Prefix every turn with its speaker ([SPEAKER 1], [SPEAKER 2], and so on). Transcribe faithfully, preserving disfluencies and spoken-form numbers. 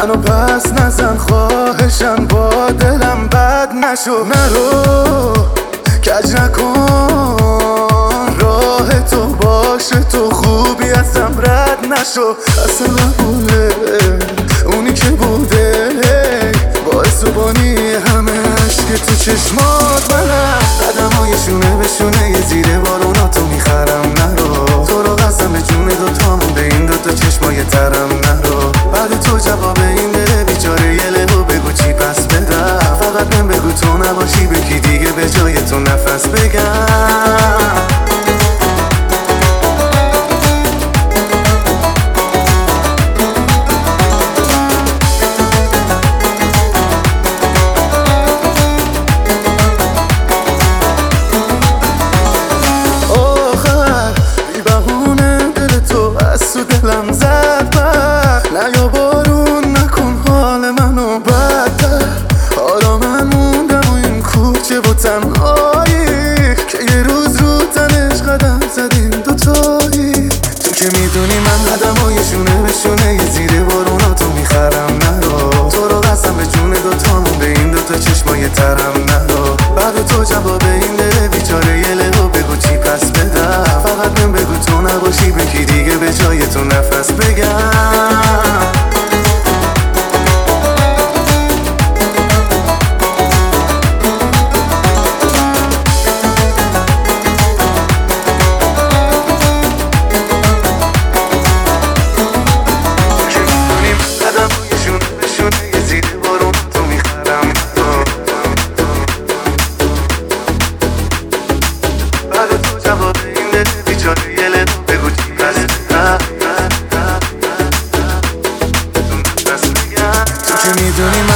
[SPEAKER 1] منو پس نزن خواهشم، با دلم بد نشو. نرو کج نکن، راه تو باشه، تو خوبی ازم رد نشو. اصلا نبوده اونی که بوده، باعث و بانی همه عشق تو چشمات منم. قدمای شونه به شونه زیر باروناتو میخرم. نرو تو رو قسم به جون دوتامون، به این دوتا چشمای ترم. نرو بعد تو جواب این دل بیچاره یه لهو بگو چی پس بدم. فقط من بگو تو نباشی به کی دیگه به جای تو نفس بگم. دلم زد بر نیا بارون نکن حال منو بدتر. حالا من موندم و این کوچه و تنهایی، که یه روز رو تنش قدم زدیم دوتایی. تو که میدونی من قدمای شونه به شونه یه زیر باروناتو میخرم. نرو تو رو قسم به جون دوتامون، به این دوتا چشمای ترم. نرو بعد تو جواب این دل بیچاره یه لهو بگو چی پس بدم. فقط من بگو تو نباشی به کی دیگه به جای تو نفس بگم. میدونی